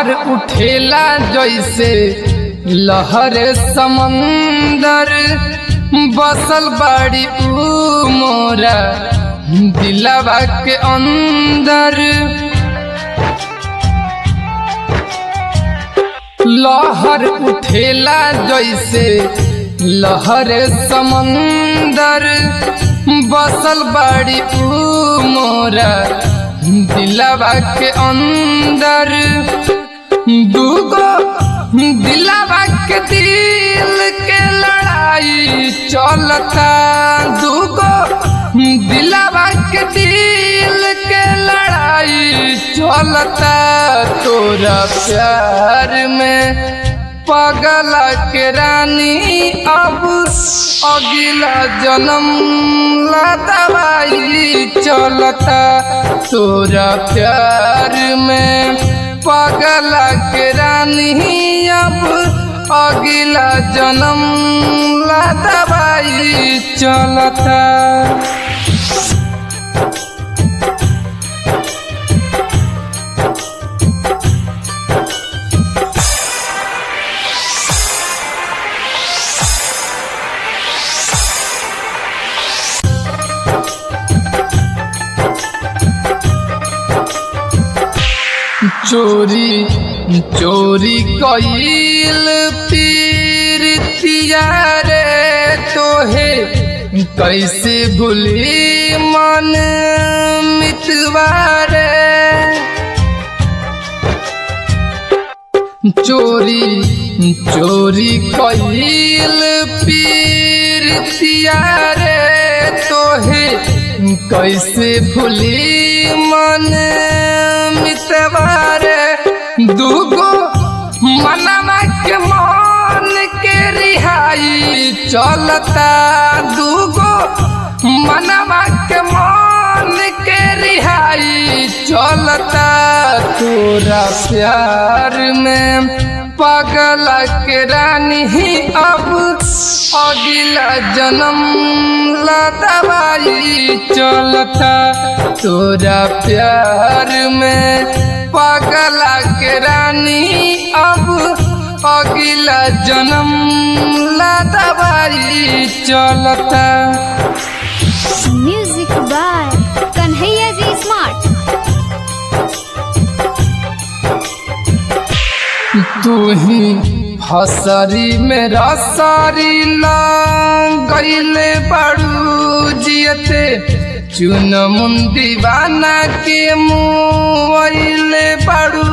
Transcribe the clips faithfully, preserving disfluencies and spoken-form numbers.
लहर उठेला जैसे लहर समंदर, बसल बाड़ी ऊ मोरा दिलवा के अंदर। लहर उठेला जैसे लहर समंदर, बसल बाड़ी ऊ मोरा दिलवा के अंदर। दूगो दिलवा के दिल के लड़ाई चलता, दूगो दिलवा के दिल के लड़ाई चलता। तोरा प्यार में पगला के रानी अब अगला जन्म ला दवाई चलता। तोरा प्यार में पगला के रानी अब अगला जन्म ला दवाई चलता। चोरी चोरी कईल पीरतिया रे तोहे कैसे भूली मन मितवा रे। चोरी चोरी कईल पीरतिया रे तोहे कैसे भूली मन मितवा रे। दूगो मनवा के मन के रिहाई चलता, दूगो मनवा के मन के रिहाई चलता। तोरा प्यार में पगला के रानी अब अगला जन्म ला दवाई चलता। तोरा प्यार में पगला के रानी अब अगला जन्म ला दवाई चलता। Music by Kanhaiya ji smart. तू ही हसरी मेरा सारी गईले बड़ू जियते, चुन मुंदीवाना के मुँहले बड़ू।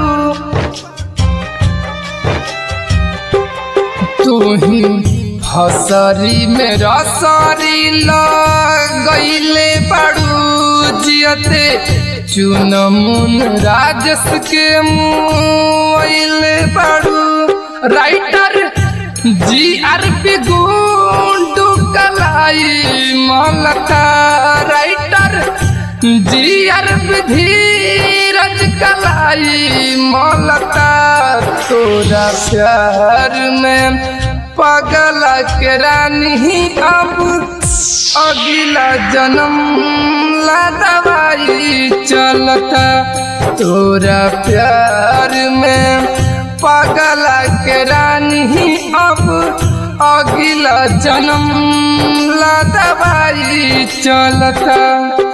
तू ही हसरी मेरा सारी गईले बड़ू जियते, चुन मुन राजस के मुँहले बड़ू। राइटर जी आर पी गुंडू कलाई मलका, राइटर जी आर पी धीरज कलाई मलका। तोरा प्यार में पगला के रानी अब अगला जन्म ला दवाई चलता। तोरा प्यार में पगला के रानी अब अगला जन्म ला दवाई चलता।